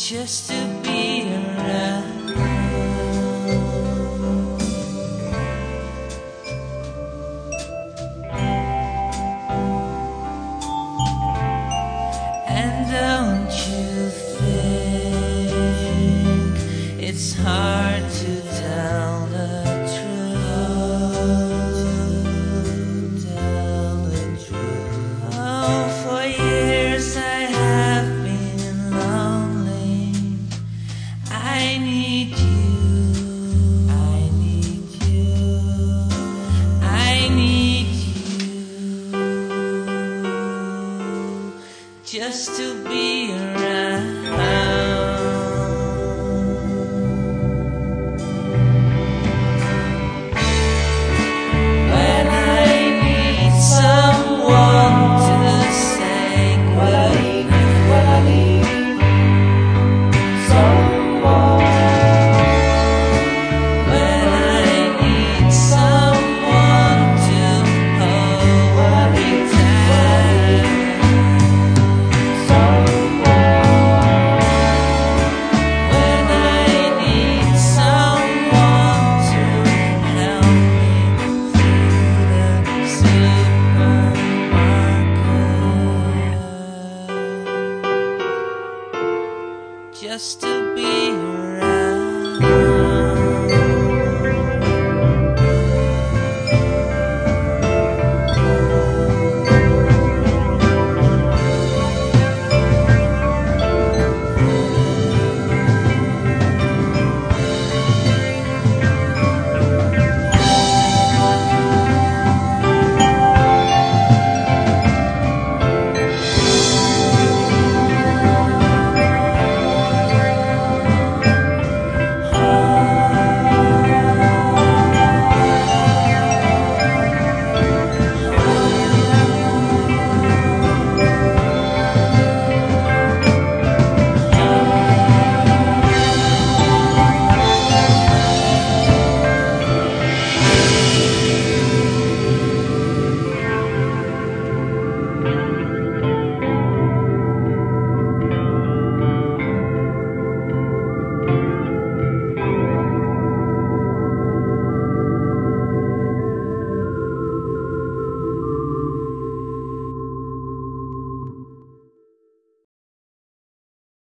just to be around. And don't you think it's hard to tell the truth? Oh, for years I have been lonely. I need you, I need you, I need you, just to be around. When I need someone to say goodnight. Just to